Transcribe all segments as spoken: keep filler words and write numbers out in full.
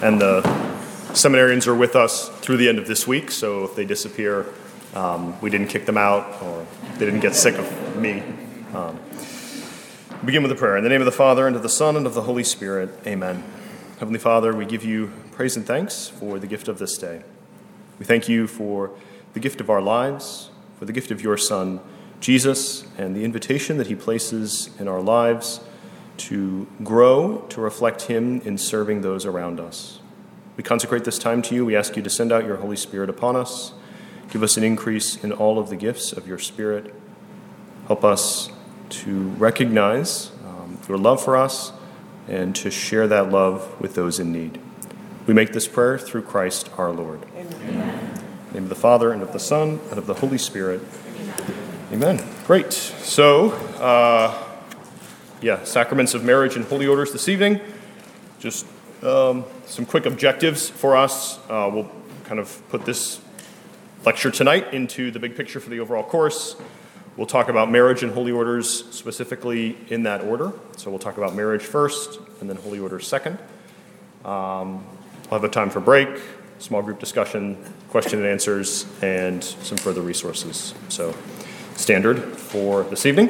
And the seminarians are with us through the end of this week, so if they disappear, um, we didn't kick them out, or they didn't get sick of me. Um, begin with a prayer. In the name of the Father, and of the Son, and of the Holy Spirit, amen. Heavenly Father, we give you praise and thanks for the gift of this day. We thank you for the gift of our lives, for the gift of your Son, Jesus, and the invitation that he places in our lives to grow, to reflect him in serving those around us. We consecrate this time to you. We ask you to send out your Holy Spirit upon us. Give us an increase in all of the gifts of your Spirit. Help us to recognize um, your love for us and to share that love with those in need. We make this prayer through Christ our Lord. Amen. Amen. In the name of the Father, and of the Son, and of the Holy Spirit. Amen. Amen. Great. So, uh, yeah, sacraments of marriage and holy orders this evening. Just um, some quick objectives for us. Uh, we'll kind of put this lecture tonight into the big picture for the overall course. We'll talk about marriage and holy orders specifically in that order. So we'll talk about marriage first, and then holy orders second. Um, we'll have a time for break, small group discussion, question and answers, and some further resources. So standard for this evening.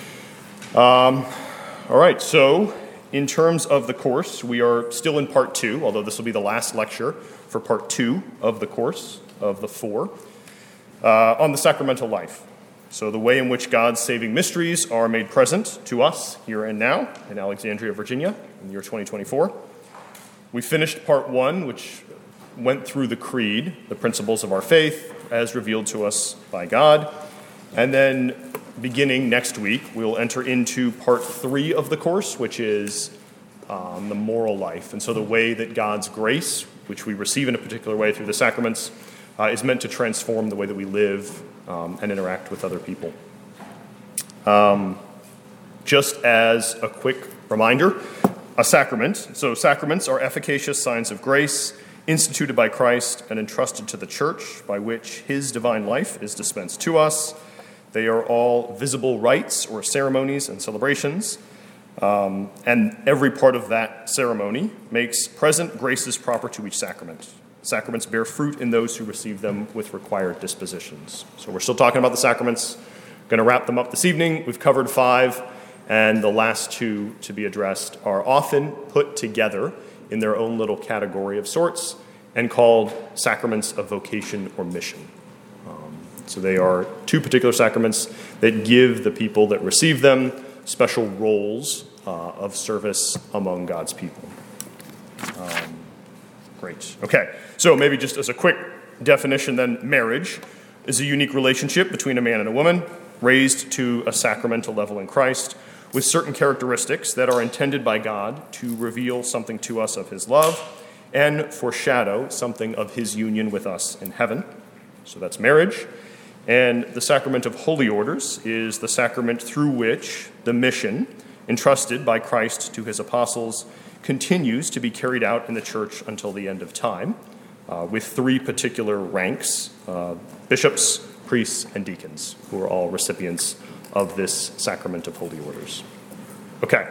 Um, all right, so in terms of the course, we are still in part two, although this will be the last lecture for part two of the course of the four, uh, on the sacramental life. So the way in which God's saving mysteries are made present to us here and now in Alexandria, Virginia, in the year twenty twenty-four. We finished part one, which went through the creed, the principles of our faith, as revealed to us by God. And then beginning next week, we will enter into part three of the course, which is um, the moral life. And so the way that God's grace, which we receive in a particular way through the sacraments, uh, is meant to transform the way that we live um, and interact with other people. Um, just as a quick reminder, a sacrament. So sacraments are efficacious signs of grace instituted by Christ and entrusted to the church, by which his divine life is dispensed to us. They are all visible rites or ceremonies and celebrations, um, and every part of that ceremony makes present graces proper to each sacrament. Sacraments bear fruit in those who receive them with required dispositions. So we're still talking about the sacraments. Going to wrap them up this evening. We've covered five, and the last two to be addressed are often put together in their own little category of sorts and called sacraments of vocation or mission. So they are two particular sacraments that give the people that receive them special roles uh, of service among God's people. Um, great. Okay, so maybe just as a quick definition then, marriage is a unique relationship between a man and a woman raised to a sacramental level in Christ with certain characteristics that are intended by God to reveal something to us of his love and foreshadow something of his union with us in heaven. So that's marriage. And the sacrament of holy orders is the sacrament through which the mission entrusted by Christ to his apostles continues to be carried out in the church until the end of time, uh, with three particular ranks, uh, bishops, priests, and deacons, who are all recipients of this sacrament of holy orders. Okay,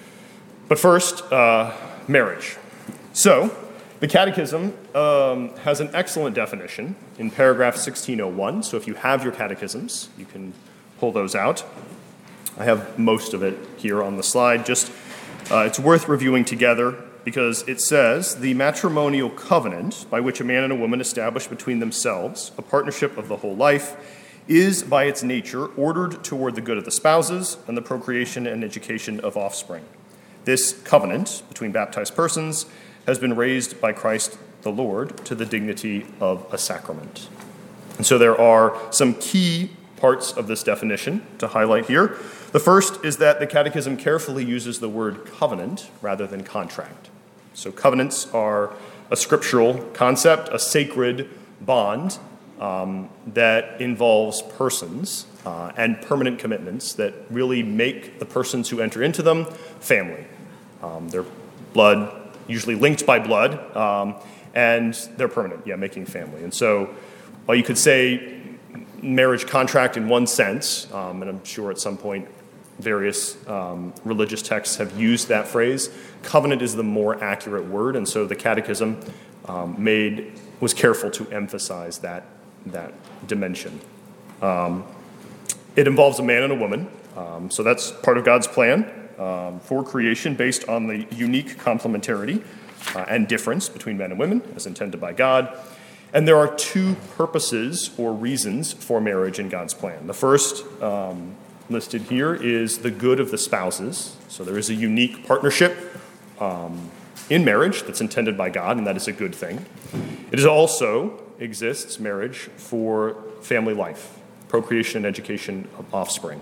but first, uh, marriage. So, the Catechism um, has an excellent definition in paragraph sixteen oh one. So if you have your catechisms, you can pull those out. I have most of it here on the slide. Just uh, it's worth reviewing together because it says, the matrimonial covenant by which a man and a woman establish between themselves a partnership of the whole life is by its nature ordered toward the good of the spouses and the procreation and education of offspring. This covenant between baptized persons has been raised by Christ the Lord to the dignity of a sacrament. And so there are some key parts of this definition to highlight here. The first is that the Catechism carefully uses the word covenant rather than contract. So covenants are a scriptural concept, a sacred bond um, that involves persons uh, and permanent commitments that really make the persons who enter into them family. Um, they're blood, usually linked by blood, um, and they're permanent, yeah, making family. And so while you could say marriage contract in one sense, um, and I'm sure at some point various um, religious texts have used that phrase. Covenant is the more accurate word, and so the Catechism um, made was careful to emphasize that, that dimension. Um, it involves a man and a woman, um, so that's part of God's plan um, for creation based on the unique complementarity uh, and difference between men and women as intended by God. And there are two purposes or reasons for marriage in God's plan. The first um, listed here is the good of the spouses. So there is a unique partnership um, in marriage that's intended by God, and that is a good thing. It is also exists marriage for family life, procreation and education of offspring.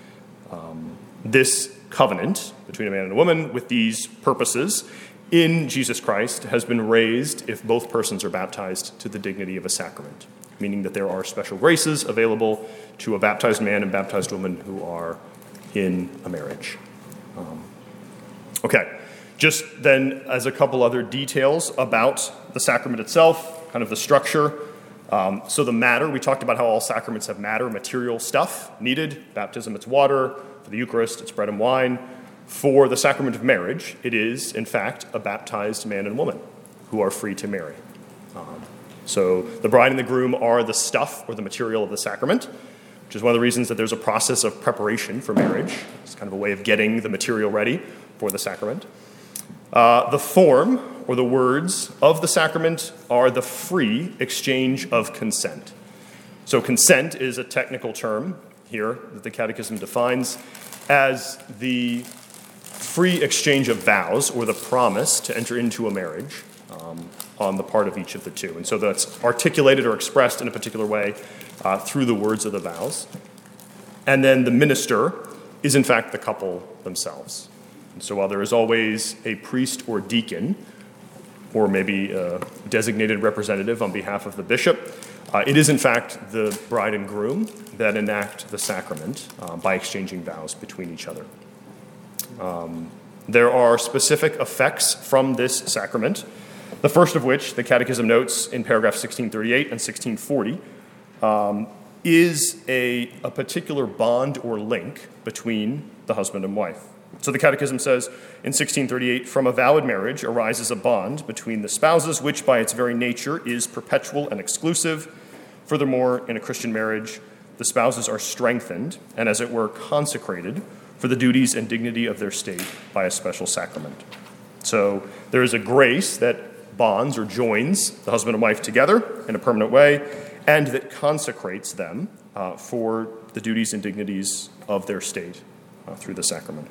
Um, this covenant between a man and a woman with these purposes in Jesus Christ has been raised if both persons are baptized to the dignity of a sacrament, meaning that there are special graces available to a baptized man and baptized woman who are in a marriage. Um, okay, just then as a couple other details about the sacrament itself, kind of the structure. Um, so the matter, we talked about how all sacraments have matter, material stuff needed. Baptism, it's water. For the Eucharist, it's bread and wine. For the sacrament of marriage, it is, in fact, a baptized man and woman who are free to marry. Um, so the bride and the groom are the stuff or the material of the sacrament, which is one of the reasons that there's a process of preparation for marriage. It's kind of a way of getting the material ready for the sacrament. Uh, the form or the words of the sacrament are the free exchange of consent. So consent is a technical term here that the Catechism defines as the free exchange of vows or the promise to enter into a marriage um, on the part of each of the two. And so that's articulated or expressed in a particular way uh, through the words of the vows. And then the minister is in fact the couple themselves. And so while there is always a priest or deacon, or maybe a designated representative on behalf of the bishop, uh, it is in fact the bride and groom that enact the sacrament uh, by exchanging vows between each other. Um, there are specific effects from this sacrament, the first of which the Catechism notes in paragraph sixteen thirty-eight and sixteen forty um, is a, a particular bond or link between the husband and wife. So the Catechism says in sixteen thirty-eight, from a valid marriage arises a bond between the spouses, which by its very nature is perpetual and exclusive. Furthermore, in a Christian marriage, the spouses are strengthened and, as it were, consecrated for the duties and dignity of their state by a special sacrament. So there is a grace that bonds or joins the husband and wife together in a permanent way, and that consecrates them uh, for the duties and dignities of their state uh, through the sacrament.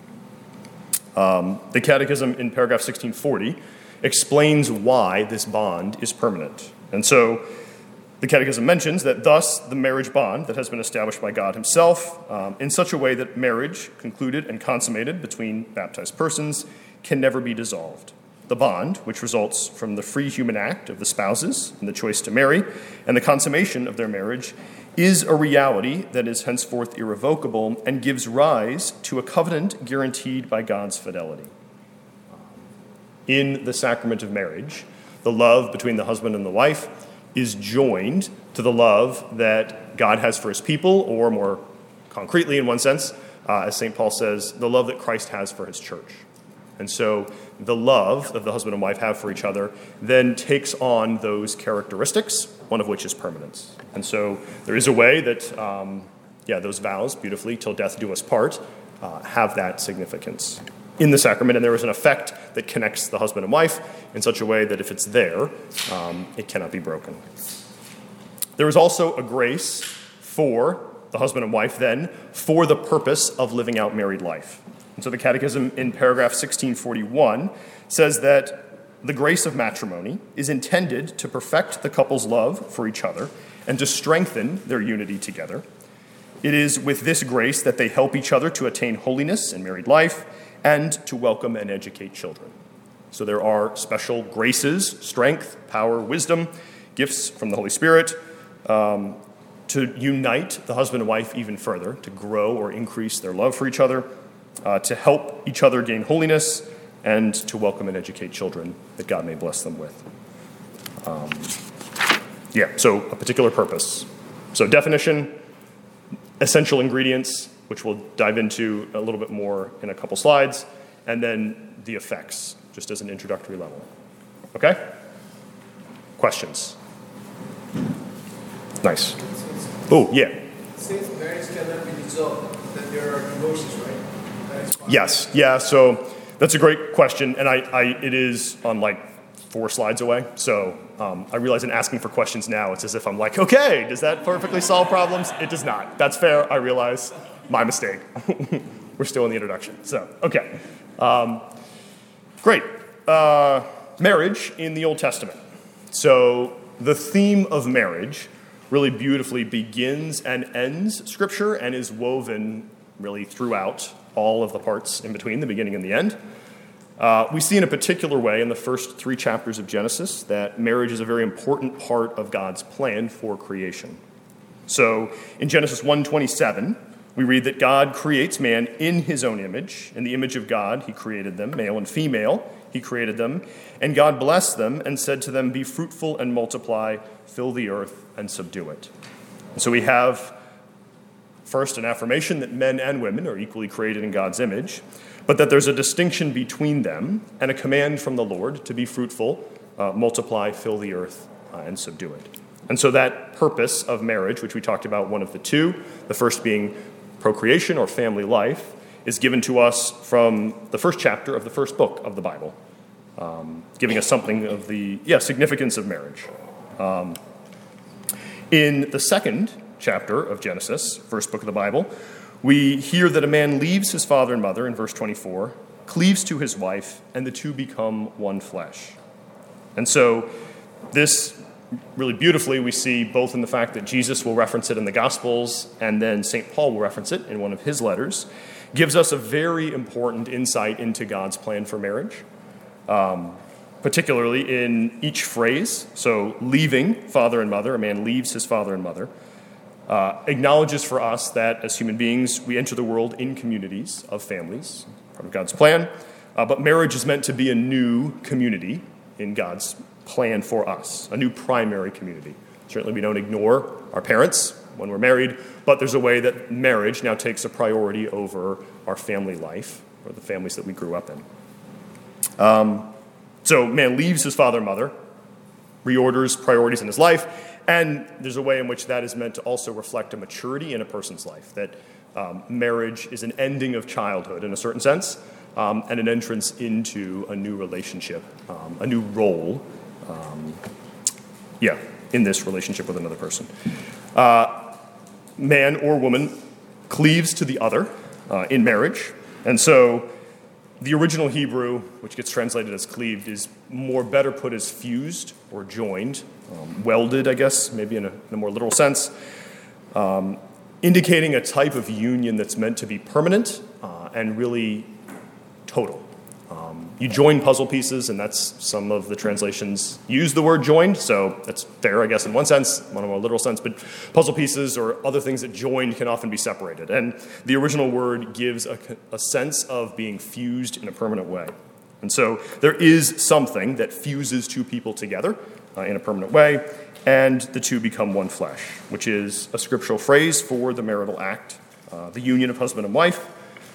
Um, the Catechism in paragraph sixteen forty explains why this bond is permanent. And so the Catechism mentions that thus the marriage bond that has been established by God himself um, in such a way that marriage concluded and consummated between baptized persons can never be dissolved. The bond, which results from the free human act of the spouses and the choice to marry and the consummation of their marriage, is a reality that is henceforth irrevocable and gives rise to a covenant guaranteed by God's fidelity. In the sacrament of marriage, the love between the husband and the wife is joined to the love that God has for his people, or more concretely in one sense, uh, as Saint Paul says, the love that Christ has for his church. And so the love that the husband and wife have for each other then takes on those characteristics, one of which is permanence. And so there is a way that, um, yeah, those vows, beautifully, till death do us part, uh, have that significance in the sacrament, and there is an effect that connects the husband and wife in such a way that if it's there, um, it cannot be broken. There is also a grace for the husband and wife then for the purpose of living out married life. And so the Catechism in paragraph sixteen forty-one says that the grace of matrimony is intended to perfect the couple's love for each other and to strengthen their unity together. It is with this grace that they help each other to attain holiness in married life and to welcome and educate children. So there are special graces, strength, power, wisdom, gifts from the Holy Spirit um, to unite the husband and wife even further, to grow or increase their love for each other, uh, to help each other gain holiness, and to welcome and educate children that God may bless them with. Um, yeah, so a particular purpose. So definition, essential ingredients, which we'll dive into a little bit more in a couple slides, and then the effects, just as an introductory level. Okay? Questions? Nice. Oh, yeah. Since marriage cannot be dissolved, that there are divorces, right? That is Yes, yeah, so that's a great question, and I, I it is on like four slides away, so um, I realize in asking for questions now, it's as if I'm like, okay, does that perfectly solve problems? It does not. That's fair, I realize. My mistake. We're still in the introduction, so, okay. Um, great. Uh, marriage in the Old Testament. So the theme of marriage really beautifully begins and ends Scripture and is woven really throughout all of the parts in between, the beginning and the end. Uh, we see in a particular way in the first three chapters of Genesis that marriage is a very important part of God's plan for creation. So in Genesis one twenty-seven, we read that God creates man in his own image. In the image of God, he created them, male and female, he created them. And God blessed them and said to them, "Be fruitful and multiply, fill the earth and subdue it." And so we have first an affirmation that men and women are equally created in God's image, but that there's a distinction between them and a command from the Lord to be fruitful, uh, multiply, fill the earth, uh, and subdue it. And so that purpose of marriage, which we talked about, one of the two, the first being procreation or family life, is given to us from the first chapter of the first book of the Bible, um, giving us something of the yeah significance of marriage. Um, in the second chapter of Genesis, first book of the Bible, we hear that a man leaves his father and mother in verse twenty-four, cleaves to his wife, and the two become one flesh. And so this really beautifully we see both in the fact that Jesus will reference it in the Gospels and then Saint Paul will reference it in one of his letters, gives us a very important insight into God's plan for marriage, um, particularly in each phrase. So leaving father and mother, a man leaves his father and mother, uh, acknowledges for us that as human beings we enter the world in communities of families, part of God's plan, uh, but marriage is meant to be a new community in God's plan for us, a new primary community. Certainly we don't ignore our parents when we're married, but there's a way that marriage now takes a priority over our family life, or the families that we grew up in. Um, so man leaves his father and mother, reorders priorities in his life, and there's a way in which that is meant to also reflect a maturity in a person's life, that um, marriage is an ending of childhood in a certain sense, um, and an entrance into a new relationship, um, a new role, um, yeah, in this relationship with another person. Uh, man or woman cleaves to the other uh, in marriage, and so the original Hebrew, which gets translated as cleaved, is more better put as fused or joined, um, welded, I guess, maybe in a, in a more literal sense, um, indicating a type of union that's meant to be permanent uh, and really total. Um, you join puzzle pieces, and that's some of the translations use the word joined, so that's fair, I guess, in one sense, one more literal sense, but puzzle pieces or other things that joined can often be separated. And the original word gives a, a sense of being fused in a permanent way. And so there is something that fuses two people together uh, in a permanent way, and the two become one flesh, which is a scriptural phrase for the marital act, uh, the union of husband and wife.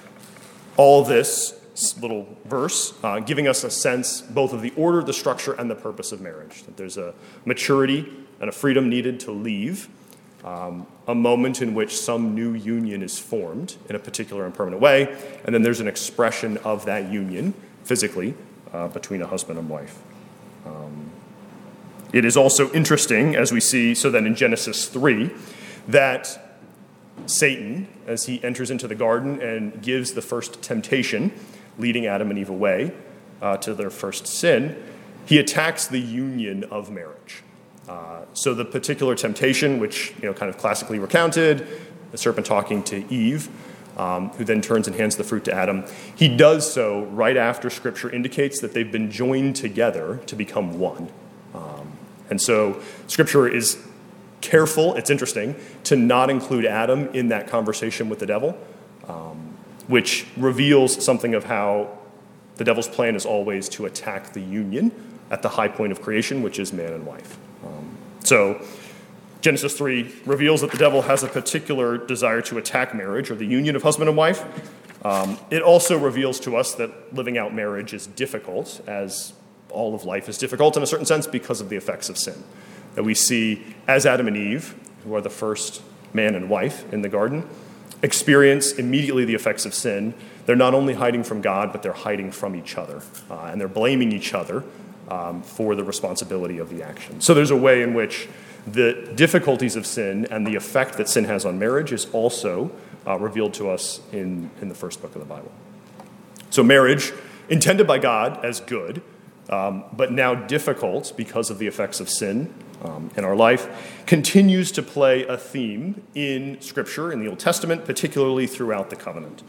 All this little verse, uh, giving us a sense both of the order, the structure, and the purpose of marriage. That there's a maturity and a freedom needed to leave, um, a moment in which some new union is formed in a particular and permanent way, and then there's an expression of that union physically uh, between a husband and wife. Um, it is also interesting, as we see, so then in Genesis three, that Satan, as he enters into the garden and gives the first temptation, leading Adam and Eve away uh, to their first sin, he attacks the union of marriage. Uh, so the particular temptation, which you know, kind of classically recounted, the serpent talking to Eve, um, who then turns and hands the fruit to Adam, he does so right after Scripture indicates that they've been joined together to become one. Um, and so Scripture is careful, it's interesting, to not include Adam in that conversation with the devil, um, which reveals something of how the devil's plan is always to attack the union at the high point of creation, which is man and wife. Um, so Genesis three reveals that the devil has a particular desire to attack marriage or the union of husband and wife. Um, it also reveals to us that living out marriage is difficult, as all of life is difficult in a certain sense because of the effects of sin. That we see as Adam and Eve, who are the first man and wife in the garden, experience immediately the effects of sin. They're not only hiding from God, but they're hiding from each other. Uh, and they're blaming each other um, for the responsibility of the action. So there's a way in which the difficulties of sin and the effect that sin has on marriage is also uh, revealed to us in, in the first book of the Bible. So marriage, intended by God as good, um, but now difficult because of the effects of sin um, in our life, continues to play a theme in Scripture, in the Old Testament, particularly throughout the covenant.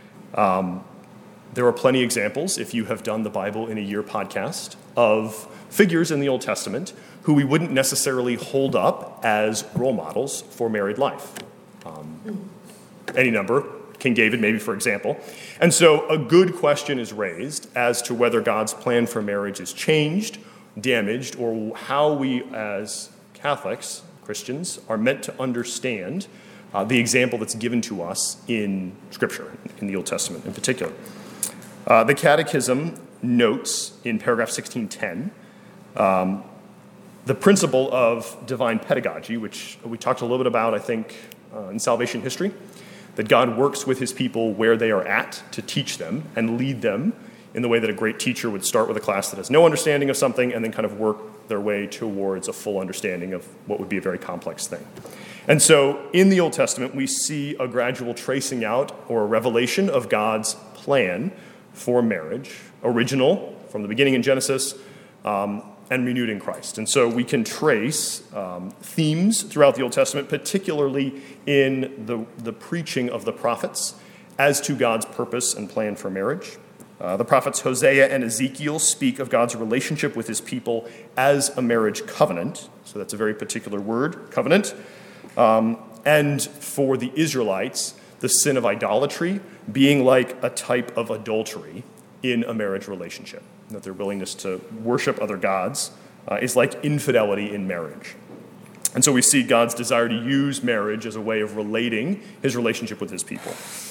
Um, there are plenty of examples, if you have done the Bible in a Year podcast, of figures in the Old Testament who we wouldn't necessarily hold up as role models for married life. Um, any number, King David maybe, for example. And so a good question is raised as to whether God's plan for marriage is changed, damaged, or how we as Catholics, Christians, are meant to understand uh, the example that's given to us in Scripture, in the Old Testament in particular. Uh, the Catechism notes in paragraph sixteen ten um, the principle of divine pedagogy, which we talked a little bit about, I think, uh, in salvation history, that God works with his people where they are at to teach them and lead them in the way that a great teacher would start with a class that has no understanding of something and then kind of work their way towards a full understanding of what would be a very complex thing. And so in the Old Testament, we see a gradual tracing out or a revelation of God's plan for marriage, original from the beginning in Genesis, um, and renewed in Christ. And so we can trace um, themes throughout the Old Testament, particularly in the, the preaching of the prophets as to God's purpose and plan for marriage. Uh, the prophets Hosea and Ezekiel speak of God's relationship with his people as a marriage covenant. So that's a very particular word, covenant. Um, and for the Israelites, the sin of idolatry being like a type of adultery in a marriage relationship. That their willingness to worship other gods uh, is like infidelity in marriage. And so we see God's desire to use marriage as a way of relating his relationship with his people.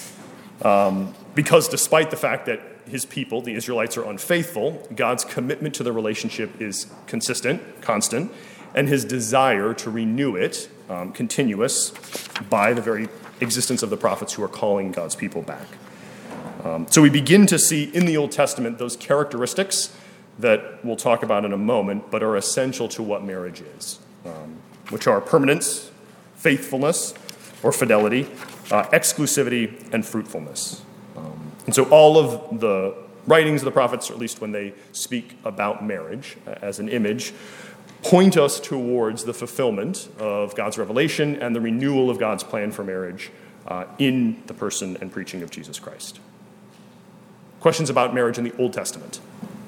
Um, because despite the fact that his people, the Israelites, are unfaithful, God's commitment to the relationship is consistent, constant, and his desire to renew it um, continuous by the very existence of the prophets who are calling God's people back. Um, so we begin to see in the Old Testament those characteristics that we'll talk about in a moment, but are essential to what marriage is, um, which are permanence, faithfulness, or fidelity, uh, exclusivity, and fruitfulness. Um, and so all of the writings of the prophets, or at least when they speak about marriage uh, as an image, point us towards the fulfillment of God's revelation and the renewal of God's plan for marriage uh, in the person and preaching of Jesus Christ. Questions about marriage in the Old Testament.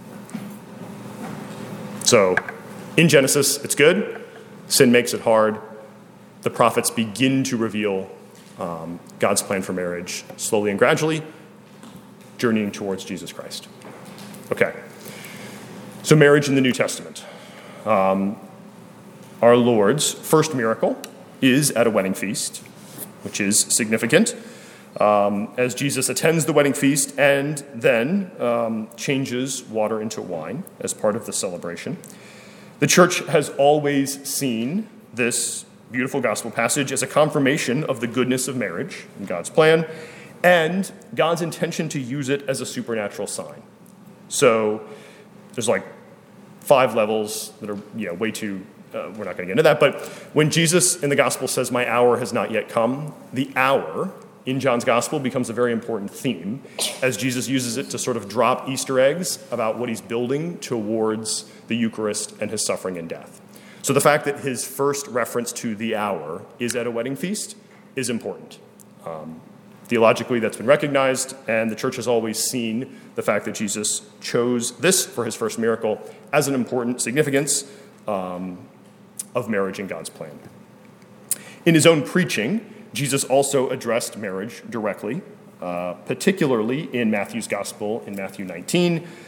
So, in Genesis, it's good. Sin makes it hard. The prophets begin to reveal um, God's plan for marriage slowly and gradually, journeying towards Jesus Christ. Okay. So, marriage in the New Testament. Um, our Lord's first miracle is at a wedding feast, which is significant. Um, as Jesus attends the wedding feast and then um, changes water into wine as part of the celebration. The church has always seen this beautiful gospel passage as a confirmation of the goodness of marriage and God's plan and God's intention to use it as a supernatural sign. So there's like five levels that are you know, way too, uh, we're not going to get into that, but when Jesus in the gospel says, "My hour has not yet come," the hour in John's gospel becomes a very important theme as Jesus uses it to sort of drop Easter eggs about what he's building towards the Eucharist and his suffering and death. So the fact that his first reference to the hour is at a wedding feast is important. Um, theologically, that's been recognized, and the church has always seen the fact that Jesus chose this for his first miracle as an important significance um, of marriage in God's plan. In his own preaching, Jesus also addressed marriage directly, uh, particularly in Matthew's gospel in Matthew nineteen.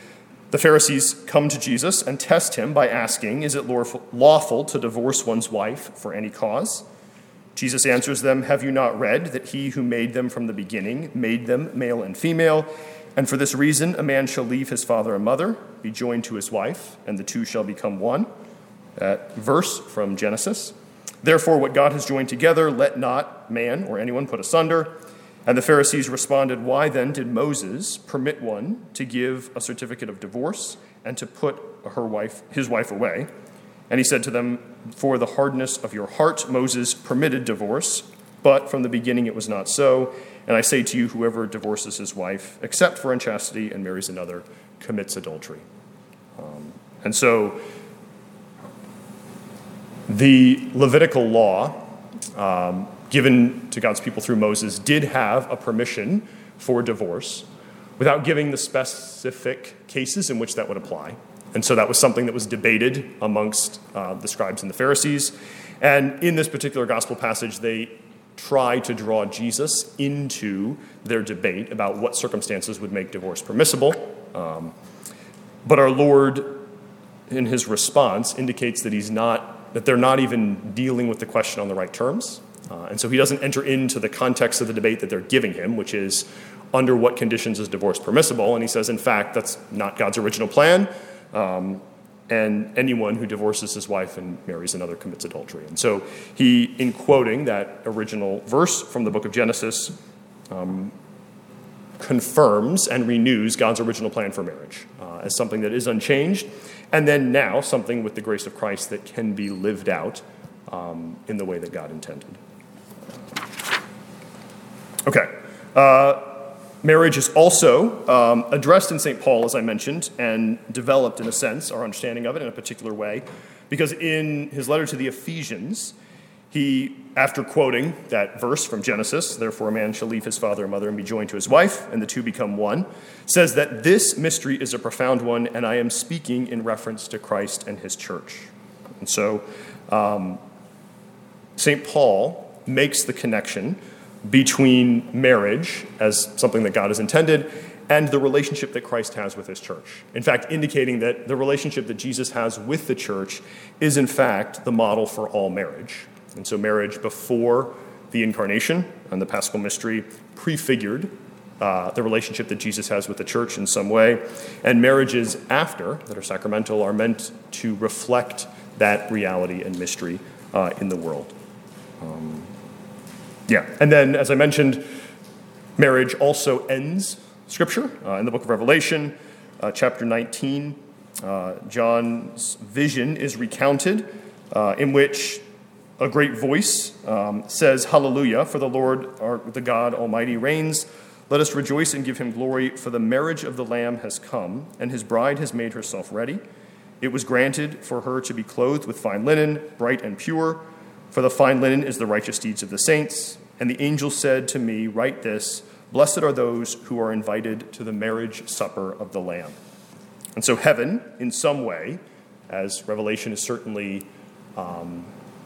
The Pharisees come to Jesus and test him by asking, "Is it lawful to divorce one's wife for any cause?" Jesus answers them, "Have you not read that he who made them from the beginning made them male and female? And for this reason a man shall leave his father and mother, be joined to his wife, and the two shall become one." That verse from Genesis. "Therefore what God has joined together, let not man or anyone put asunder." And the Pharisees responded, "Why then did Moses permit one to give a certificate of divorce and to put her wife, his wife away?" And he said to them, "For the hardness of your heart Moses permitted divorce, but from the beginning it was not so. And I say to you, whoever divorces his wife, except for unchastity, and marries another, commits adultery." Um, and so the Levitical law, um, given to God's people through Moses, did have a permission for divorce without giving the specific cases in which that would apply. And so that was something that was debated amongst uh, the scribes and the Pharisees. And in this particular gospel passage, they try to draw Jesus into their debate about what circumstances would make divorce permissible. Um, but our Lord, in his response, indicates that he's not, that they're not even dealing with the question on the right terms. Uh, and so he doesn't enter into the context of the debate that they're giving him, which is under what conditions is divorce permissible. And he says, in fact, that's not God's original plan. Um, and anyone who divorces his wife and marries another commits adultery. And so he, in quoting that original verse from the book of Genesis, um, confirms and renews God's original plan for marriage uh, as something that is unchanged, and then now something with the grace of Christ that can be lived out um, in the way that God intended. Okay. Uh, Marriage is also um, addressed in Saint Paul, as I mentioned, and developed, in a sense, our understanding of it in a particular way, because in his letter to the Ephesians, he, after quoting that verse from Genesis, "Therefore a man shall leave his father and mother and be joined to his wife, and the two become one," says that this mystery is a profound one, and I am speaking in reference to Christ and his church. And so um, Saint Paul makes the connection between marriage as something that God has intended and the relationship that Christ has with his church. In fact, indicating that the relationship that Jesus has with the church is in fact the model for all marriage. And so marriage before the incarnation and the Paschal mystery prefigured uh, the relationship that Jesus has with the church in some way. And marriages after, that are sacramental, are meant to reflect that reality and mystery uh, in the world. Um, Yeah, and then, as I mentioned, marriage also ends Scripture. Uh, in the book of Revelation, uh, chapter nineteen, uh, John's vision is recounted, uh, in which a great voice um, says, "Hallelujah, for the Lord, our, the God Almighty, reigns. Let us rejoice and give him glory, for the marriage of the Lamb has come, and his bride has made herself ready. It was granted for her to be clothed with fine linen, bright and pure, for the fine linen is the righteous deeds of the saints. And the angel said to me, write this, blessed are those who are invited to the marriage supper of the Lamb." And so heaven, in some way, as Revelation is certainly, um,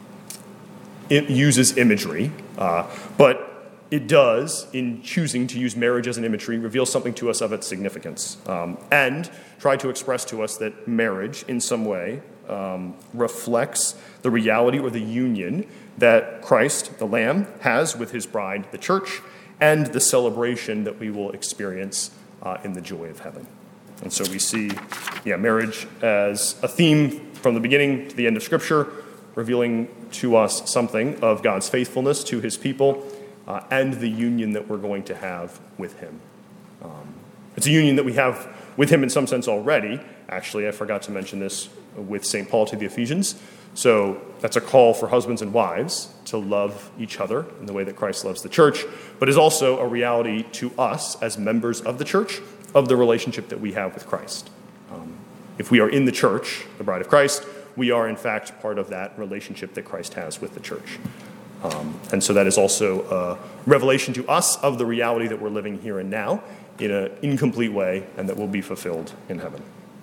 it uses imagery, uh, but it does, in choosing to use marriage as an imagery, reveal something to us of its significance, um, and try to express to us that marriage, in some way, um, reflects the reality or the union that Christ, the Lamb, has with his bride, the church, and the celebration that we will experience uh, in the joy of heaven. And so we see yeah, marriage as a theme from the beginning to the end of Scripture, revealing to us something of God's faithfulness to his people uh, and the union that we're going to have with him. Um, it's a union that we have with him in some sense already. Actually, I forgot to mention this with Saint Paul to the Ephesians. So that's a call for husbands and wives to love each other in the way that Christ loves the church, but is also a reality to us as members of the church of the relationship that we have with Christ. Um, if we are in the church, the bride of Christ, we are in fact part of that relationship that Christ has with the church. Um, and so that is also a revelation to us of the reality that we're living here and now in an incomplete way and that will be fulfilled in heaven.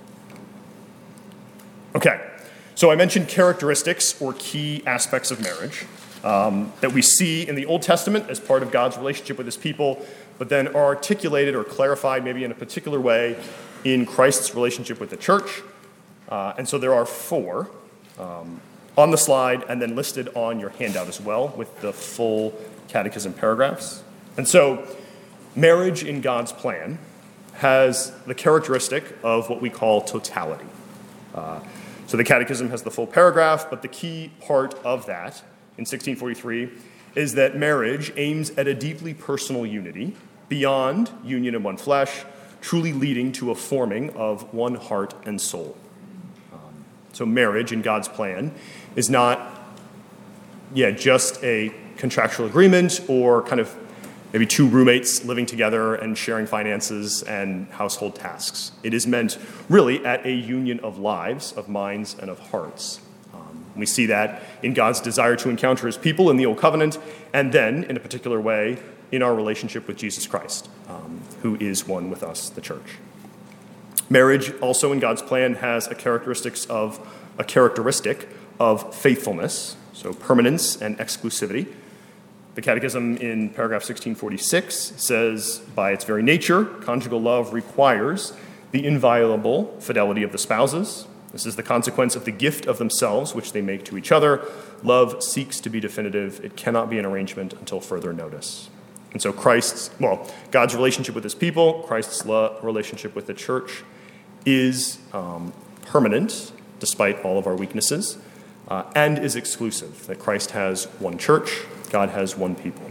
Okay. So I mentioned characteristics or key aspects of marriage um, that we see in the Old Testament as part of God's relationship with his people, but then are articulated or clarified maybe in a particular way in Christ's relationship with the church. Uh, and so there are four um, on the slide and then listed on your handout as well with the full catechism paragraphs. And so marriage in God's plan has the characteristic of what we call totality. Uh, so the catechism has the full paragraph, but the key part of that in sixteen forty-three is that marriage aims at a deeply personal unity beyond union in one flesh, truly leading to a forming of one heart and soul. Um, so marriage in God's plan is not, yeah, just a contractual agreement or kind of maybe two roommates living together and sharing finances and household tasks. It is meant really at a union of lives, of minds, and of hearts. Um, we see that in God's desire to encounter his people in the Old Covenant, and then, in a particular way, in our relationship with Jesus Christ, um, who is one with us, the church. Marriage, also in God's plan, has a characteristics of a characteristic of faithfulness, so permanence and exclusivity. The Catechism in paragraph sixteen forty-six says, by its very nature, conjugal love requires the inviolable fidelity of the spouses. This is the consequence of the gift of themselves which they make to each other. Love seeks to be definitive. It cannot be an arrangement until further notice. And so Christ's, well, God's relationship with his people, Christ's lo- relationship with the church is um, permanent, despite all of our weaknesses, uh, and is exclusive, that Christ has one church, God has one people.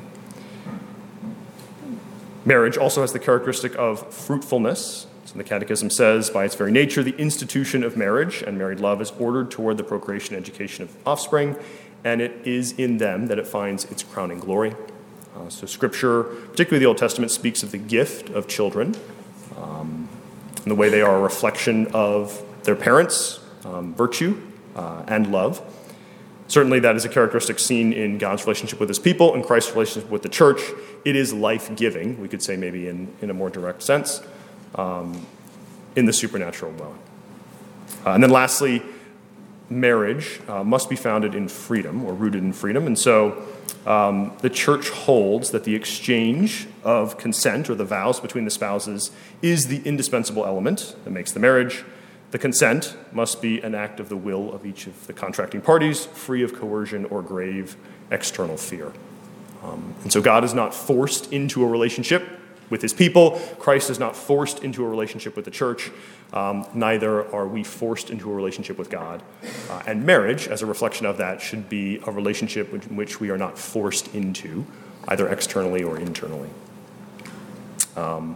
Marriage also has the characteristic of fruitfulness. So the Catechism says, by its very nature, the institution of marriage and married love is ordered toward the procreation and education of offspring, and it is in them that it finds its crowning glory. Uh, so Scripture, particularly the Old Testament, speaks of the gift of children um, and the way they are a reflection of their parents' um, virtue uh, and love. Certainly that is a characteristic seen in God's relationship with his people and Christ's relationship with the church. It is life-giving, we could say maybe in, in a more direct sense, um, in the supernatural way. Uh, and then lastly, marriage uh, must be founded in freedom or rooted in freedom. And so um, the church holds that the exchange of consent or the vows between the spouses is the indispensable element that makes the marriage. The consent must be an act of the will of each of the contracting parties, free of coercion or grave external fear. Um, and so God is not forced into a relationship with his people. Christ is not forced into a relationship with the church. Um, neither are we forced into a relationship with God. Uh, and marriage, as a reflection of that, should be a relationship in which we are not forced into, either externally or internally. Um,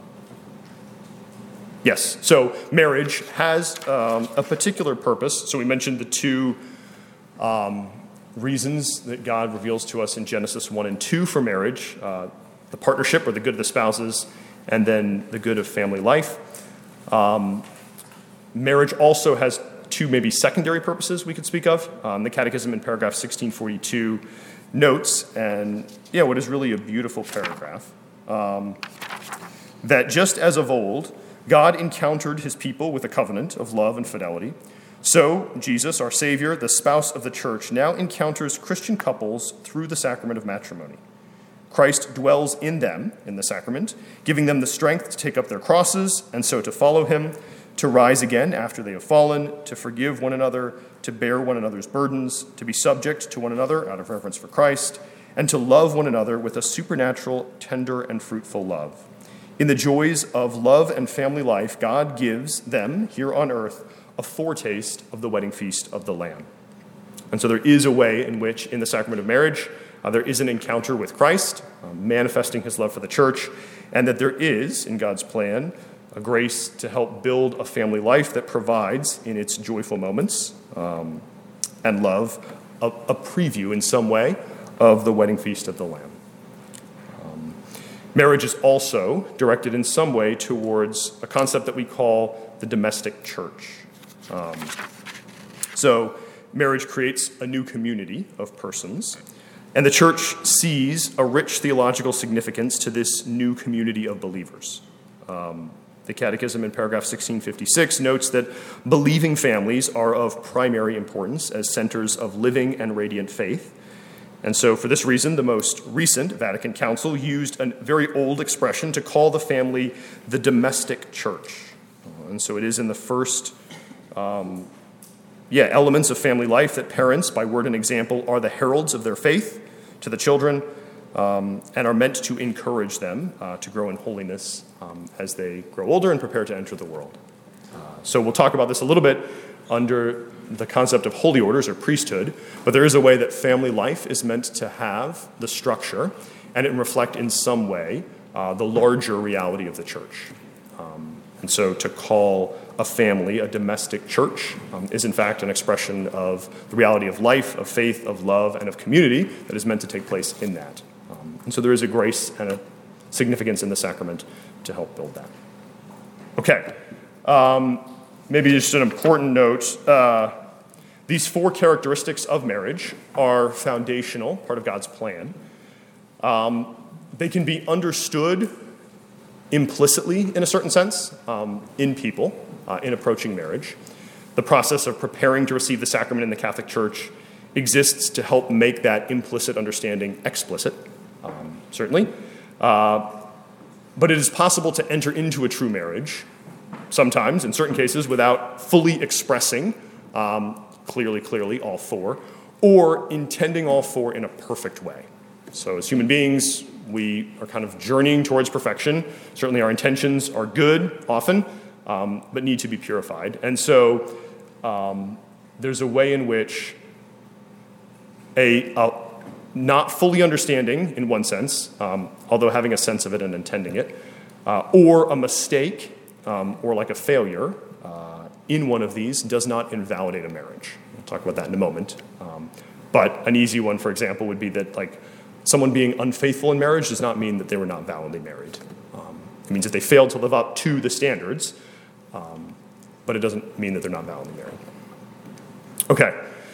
Yes, so marriage has um, a particular purpose. So we mentioned the two um, reasons that God reveals to us in Genesis one and two for marriage, uh, the partnership or the good of the spouses, and then the good of family life. Um, marriage also has two maybe secondary purposes we could speak of. Um, the Catechism in paragraph sixteen forty-two notes, and yeah, what is really a beautiful paragraph, um, that just as of old, God encountered his people with a covenant of love and fidelity. So, Jesus, our Savior, the spouse of the church, now encounters Christian couples through the sacrament of matrimony. Christ dwells in them in the sacrament, giving them the strength to take up their crosses and so to follow him, to rise again after they have fallen, to forgive one another, to bear one another's burdens, to be subject to one another out of reverence for Christ, and to love one another with a supernatural, tender, and fruitful love. In the joys of love and family life, God gives them, here on earth, a foretaste of the wedding feast of the Lamb. And so there is a way in which, in the sacrament of marriage, uh, there is an encounter with Christ, uh, manifesting his love for the church, and that there is, in God's plan, a grace to help build a family life that provides, in its joyful moments um, and love, a, a preview in some way of the wedding feast of the Lamb. Marriage is also directed in some way towards a concept that we call the domestic church. Um, so marriage creates a new community of persons, and the church sees a rich theological significance to this new community of believers. Um, the Catechism in paragraph sixteen fifty-six notes that believing families are of primary importance as centers of living and radiant faith. And so for this reason, the most recent Vatican Council used a very old expression to call the family the domestic church. And so it is in the first um, yeah, elements of family life that parents, by word and example, are the heralds of their faith to the children um, and are meant to encourage them uh, to grow in holiness um, as they grow older and prepare to enter the world. Uh, so we'll talk about this a little bit under the concept of holy orders or priesthood, but there is a way that family life is meant to have the structure and it reflect in some way uh, the larger reality of the church. Um, and so to call a family a domestic church um, is in fact an expression of the reality of life, of faith, of love, and of community that is meant to take place in that. Um, and so there is a grace and a significance in the sacrament to help build that. Okay. Um, Maybe just an important note, uh, these four characteristics of marriage are foundational, part of God's plan. Um, they can be understood implicitly, in a certain sense, um, in people, uh, in approaching marriage. The process of preparing to receive the sacrament in the Catholic Church exists to help make that implicit understanding explicit, um, certainly. Uh, but it is possible to enter into a true marriage sometimes, in certain cases, without fully expressing um, clearly, clearly all four, or intending all four in a perfect way. So as human beings, we are kind of journeying towards perfection. Certainly our intentions are good often, um, but need to be purified. And so um, there's a way in which a, a not fully understanding, in one sense, um, although having a sense of it and intending it, uh, or a mistake, Um, or like a failure uh, in one of these does not invalidate a marriage. We'll talk about that in a moment. Um, but an easy one, for example, would be that like someone being unfaithful in marriage does not mean that they were not validly married. Um, it means that they failed to live up to the standards, um, but it doesn't mean that they're not validly married. Okay.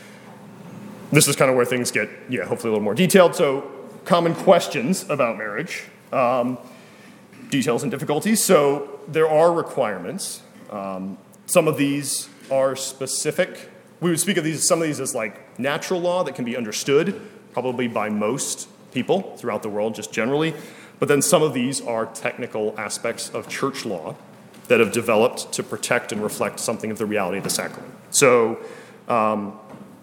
This is kind of where things get, yeah, hopefully a little more detailed. So common questions about marriage. Um, details and difficulties. So there are requirements. Um, some of these are specific. We would speak of these, some of these as like natural law that can be understood probably by most people throughout the world, just generally. But then some of these are technical aspects of church law that have developed to protect and reflect something of the reality of the sacrament. So um,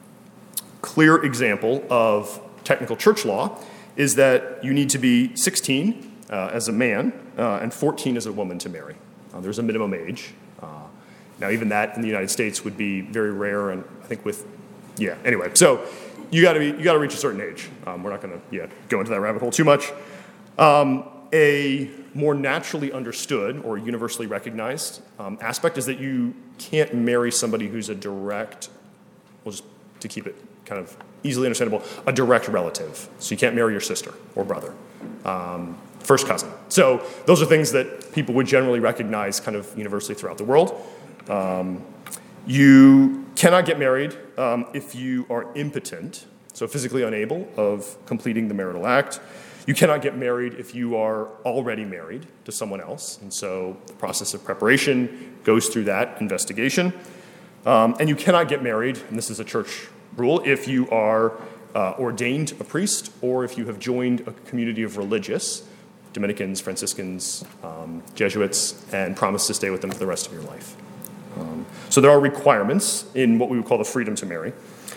clear example of technical church law is that you need to be sixteen Uh, as a man, uh, and fourteen as a woman to marry. Uh, there's a minimum age. Uh, now, even that in the United States would be very rare, and I think with, yeah. Anyway, so you got to be, you got to reach a certain age. Um, we're not going to, yeah, go into that rabbit hole too much. Um, a more naturally understood or universally recognized um, aspect is that you can't marry somebody who's a direct, well, just to keep it kind of easily understandable, a direct relative. So you can't marry your sister or brother. Um, First cousin. So those are things that people would generally recognize kind of universally throughout the world. Um, you cannot get married um, if you are impotent, so physically unable of completing the marital act. You cannot get married if you are already married to someone else. And so the process of preparation goes through that investigation. Um, and you cannot get married, and this is a church rule, if you are uh, ordained a priest or if you have joined a community of religious, Dominicans, Franciscans, um, Jesuits, and promise to stay with them for the rest of your life. Um, so there are requirements in what we would call the freedom to marry.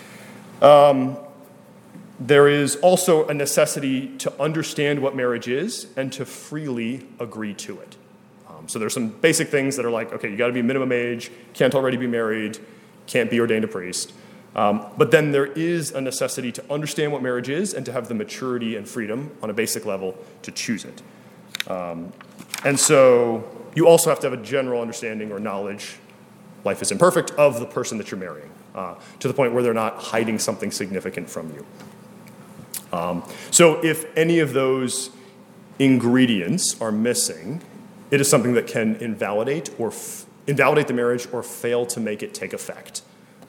Um, there is also a necessity to understand what marriage is and to freely agree to it. Um, so there's some basic things that are like, okay, you got to be minimum age, can't already be married, can't be ordained a priest. Um, but then there is a necessity to understand what marriage is and to have the maturity and freedom on a basic level to choose it. Um, and so you also have to have a general understanding or knowledge, life is imperfect, of the person that you're marrying, uh, to the point where they're not hiding something significant from you. Um, so if any of those ingredients are missing, it is something that can invalidate or f- invalidate the marriage or fail to make it take effect.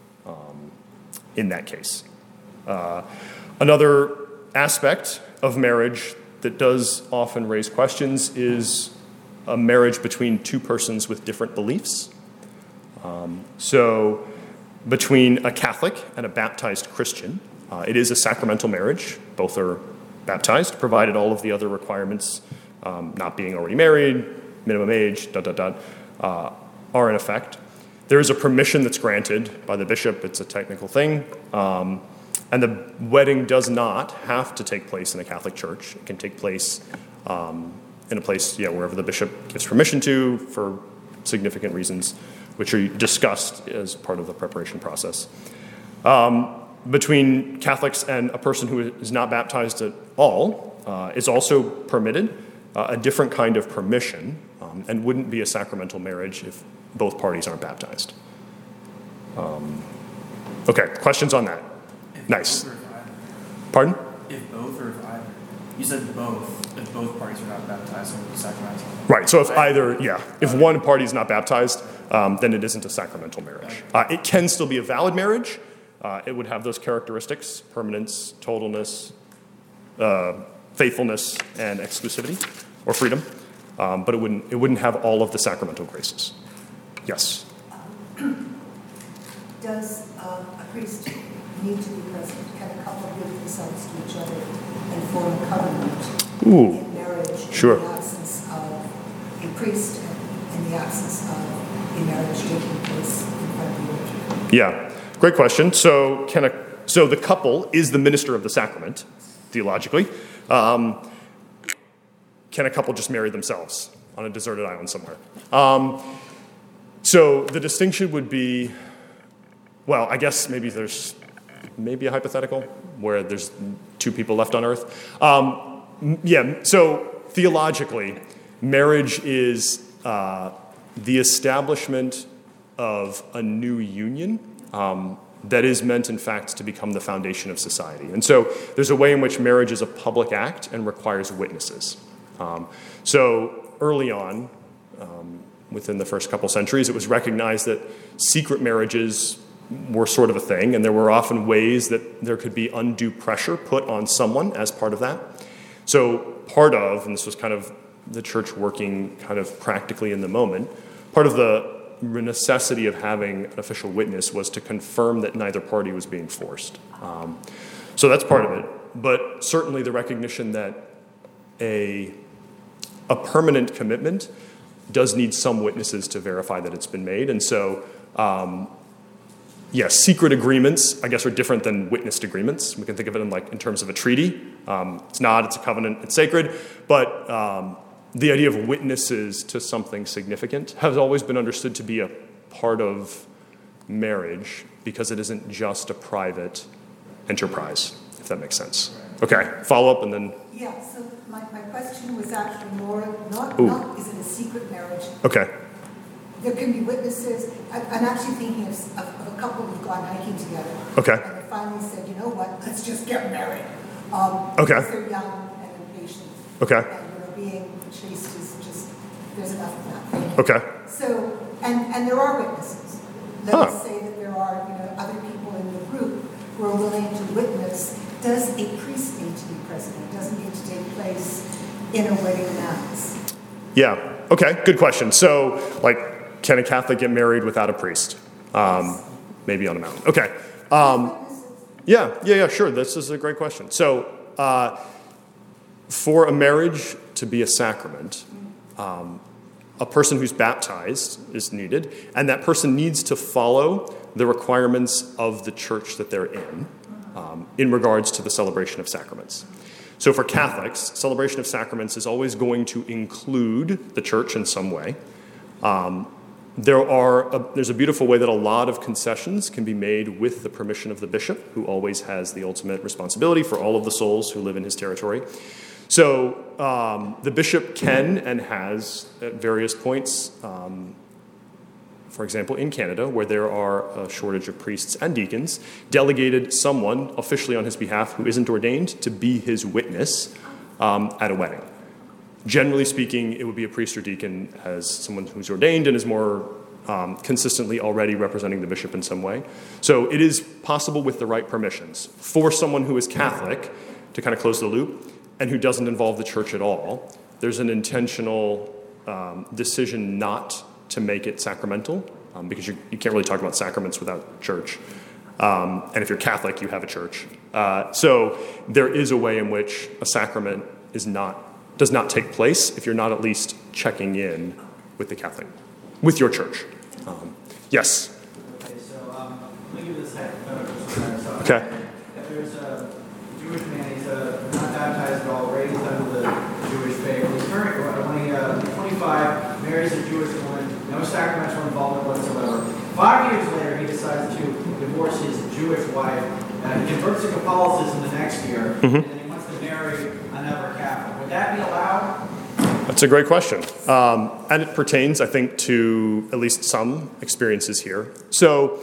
In that case. Uh, another aspect of marriage that does often raise questions is a marriage between two persons with different beliefs. Um, so between a Catholic and a baptized Christian, uh, it is a sacramental marriage. Both are baptized, provided all of the other requirements, um, not being already married, minimum age, dot, dot, dot, uh, are in effect. There is a permission that's granted by the bishop. It's a technical thing. Um, and the wedding does not have to take place in a Catholic church. It can take place um, in a place, yeah, wherever the bishop gives permission to for significant reasons, which are discussed as part of the preparation process. Um, between Catholics and a person who is not baptized at all uh, is also permitted, uh, a different kind of permission, um, and wouldn't be a sacramental marriage if both parties aren't baptized. Um, okay, questions on that? If nice. Both or if either. Pardon? If both or if either. You said both. If both parties are not baptized, it would be sacramental. Right, so if either, yeah, if one party is not baptized, um, then it isn't a sacramental marriage. Uh, it can still be a valid marriage. Uh, it would have those characteristics: permanence, totalness, uh, faithfulness, and exclusivity or freedom. Um, but it wouldn't it wouldn't have all of the sacramental graces. Yes. Does uh, a priest need to be present? Can a couple give themselves to each other and form a covenant Ooh. in marriage Sure. in the absence of a priest and in the absence of a marriage taking place in front of the altar? Yeah, great question. So can a so the couple is the minister of the sacrament, theologically. Um, can a couple just marry themselves on a deserted island somewhere? Um, so the distinction would be, well, I guess maybe there's maybe a hypothetical where there's two people left on earth. Um, yeah, so theologically, marriage is uh, the establishment of a new union um, that is meant, in fact, to become the foundation of society. And so there's a way in which marriage is a public act and requires witnesses. Um, so early on, um, within the first couple centuries, it was recognized that secret marriages were sort of a thing, and there were often ways that there could be undue pressure put on someone as part of that. So part of, and this was kind of the church working kind of practically in the moment, part of the necessity of having an official witness was to confirm that neither party was being forced. Um, so that's part of it. But certainly the recognition that a, a permanent commitment does need some witnesses to verify that it's been made. And so, um, yes, secret agreements, I guess, are different than witnessed agreements. We can think of it in like in terms of a treaty. Um, it's not, it's a covenant, it's sacred. But um, the idea of witnesses to something significant has always been understood to be a part of marriage because it isn't just a private enterprise, if that makes sense. Okay, follow up and then... Yeah, so my, my question was actually more, not, Ooh. not is it a secret marriage? Okay. There can be witnesses. I, I'm actually thinking of, of, of a couple who've gone hiking together. Okay. And they finally said, you know what, let's just get married. Um, Okay. Because they're young and impatient. Okay. And, you know, being chaste is just, there's enough of that thing. Okay. So, and, and there are witnesses. Let Huh. us say that there are, you know, other people in the group who are willing to witness. Does a priest need to be present? It doesn't need to take place in a wedding mass. Yeah. Okay, good question. So, like, can a Catholic get married without a priest? Um, maybe on a mountain. Okay. Um, yeah, yeah, yeah, sure. This is a great question. So, uh, for a marriage to be a sacrament, um, a person who's baptized is needed, and that person needs to follow the requirements of the church that they're in um, in regards to the celebration of sacraments. So for Catholics, celebration of sacraments is always going to include the church in some way. Um, there are a, there's a beautiful way that a lot of concessions can be made with the permission of the bishop, who always has the ultimate responsibility for all of the souls who live in his territory. So um, the bishop can and has, at various points, um, for example, in Canada, where there are a shortage of priests and deacons, delegated someone officially on his behalf who isn't ordained to be his witness um, at a wedding. Generally speaking, it would be a priest or deacon as someone who's ordained and is more um, consistently already representing the bishop in some way. So it is possible with the right permissions for someone who is Catholic, to kind of close the loop, and who doesn't involve the church at all. There's an intentional um, decision not to make it sacramental, um, because you, you can't really talk about sacraments without church. Um, and if you're Catholic, you have a church. Uh, so there is a way in which a sacrament is not does not take place if you're not at least checking in with the Catholic, with your church. Um, yes? Okay, so um, let me give you this hypothetical. So Okay. if there's a Jewish man, he's uh, not baptized at all, raised under the Jewish faith. He's current, when he, uh, twenty-five, marries a Jewish woman, no sacramental involvement whatsoever. Five years later, he decides to divorce his Jewish wife. Uh, he converts to Catholicism the next year, Mm-hmm. and then he wants to marry another Catholic. Would that be allowed? That's a great question. Um, and it pertains, I think, to at least some experiences here. So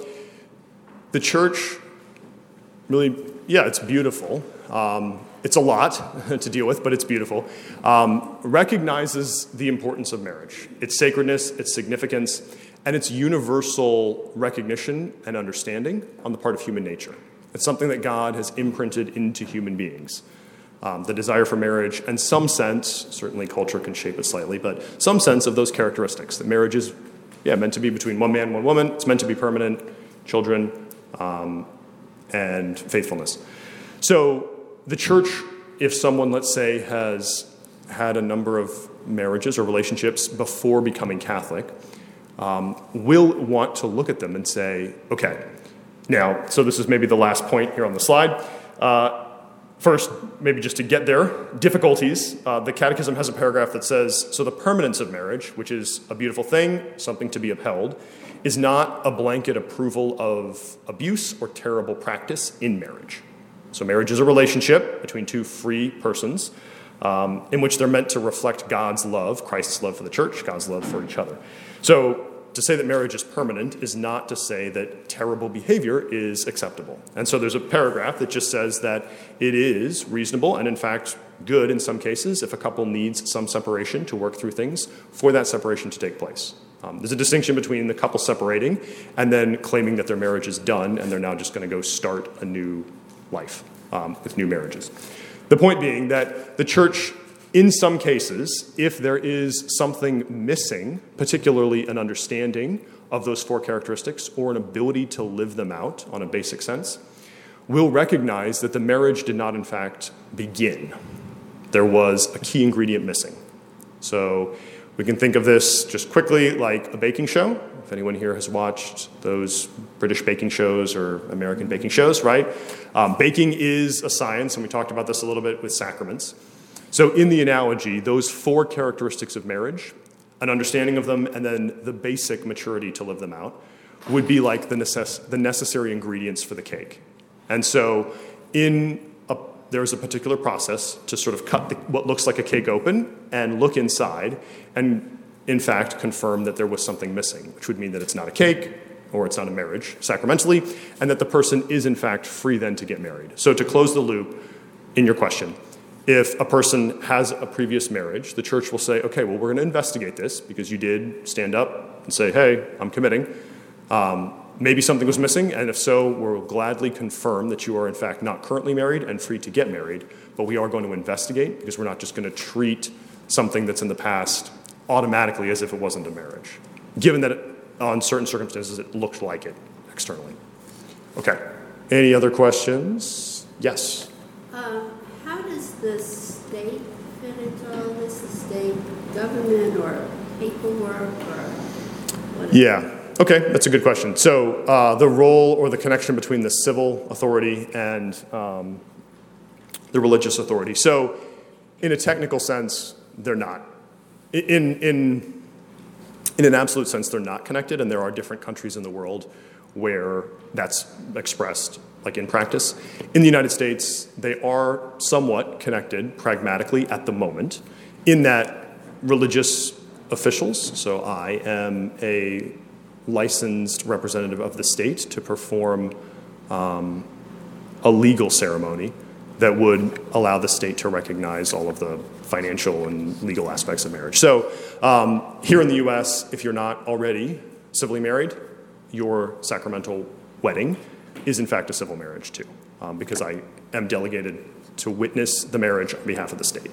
the church really, yeah, it's beautiful. Um, it's a lot to deal with, but it's beautiful. Um, recognizes the importance of marriage, its sacredness, its significance, and its universal recognition and understanding on the part of human nature. It's something that God has imprinted into human beings. Um, the desire for marriage, and some sense, certainly culture can shape it slightly, but some sense of those characteristics, that marriage is, yeah, meant to be between one man, one woman, it's meant to be permanent, children, um, and faithfulness. So the church, if someone, let's say, has had a number of marriages or relationships before becoming Catholic, um, will want to look at them and say, okay, now, so this is maybe the last point here on the slide. Uh, First, maybe just to get there, difficulties. Uh, the Catechism has a paragraph that says, so the permanence of marriage, which is a beautiful thing, something to be upheld, is not a blanket approval of abuse or terrible practice in marriage. So marriage is a relationship between two free persons um, in which they're meant to reflect God's love, Christ's love for the church, God's love for each other. So to say that marriage is permanent is not to say that terrible behavior is acceptable. And so there's a paragraph that just says that it is reasonable and, in fact, good in some cases if a couple needs some separation to work through things for that separation to take place. Um, there's a distinction between the couple separating and then claiming that their marriage is done and they're now just going to go start a new life um, with new marriages. The point being that the church, in some cases, if there is something missing, particularly an understanding of those four characteristics or an ability to live them out on a basic sense, will recognize that the marriage did not, in fact, begin. There was a key ingredient missing. So we can think of this just quickly like a baking show. If anyone here has watched those British baking shows or American baking shows, right? Um, baking is a science, and we talked about this a little bit with sacraments. So in the analogy, those four characteristics of marriage, an understanding of them, and then the basic maturity to live them out, would be like the, necess- the necessary ingredients for the cake. And so in a, there's a particular process to sort of cut the, what looks like a cake open and look inside and, in fact, confirm that there was something missing, which would mean that it's not a cake or it's not a marriage sacramentally, and that the person is, in fact, free then to get married. So to close the loop in your question, if a person has a previous marriage, the church will say, okay, well, we're going to investigate this because you did stand up and say, hey, I'm committing. Um, maybe something was missing, and if so, we'll gladly confirm that you are, in fact, not currently married and free to get married, but we are going to investigate because we're not just going to treat something that's in the past automatically as if it wasn't a marriage, given that it, on certain circumstances it looked like it externally. Okay. Any other questions? Yes? Uh, how does the state fit into all this? The state government or paperwork or whatever? Yeah. Okay, that's a good question. So uh, the role or the connection between the civil authority and um, the religious authority. So in a technical sense, they're not. In, in, in an absolute sense, they're not connected, and there are different countries in the world where that's expressed, like in practice. In the United States, they are somewhat connected pragmatically at the moment, in that religious officials, so I am a licensed representative of the state to perform um, a legal ceremony that would allow the state to recognize all of the financial and legal aspects of marriage. So um, here in the U S, if you're not already civilly married, your sacramental wedding is in fact a civil marriage too, um, because I am delegated to witness the marriage on behalf of the state.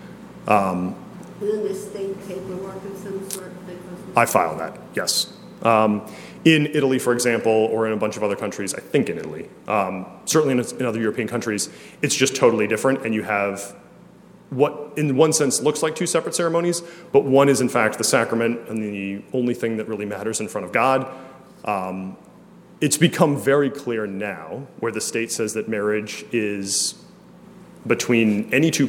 Um, And then the state paperwork of some sort? I file that, yes. Um, in Italy, for example, or in a bunch of other countries, I think in Italy, um, certainly in, in other European countries, it's just totally different, and you have what in one sense looks like two separate ceremonies, but one is in fact the sacrament and the only thing that really matters in front of God. Um, it's become very clear now where the state says that marriage is between any two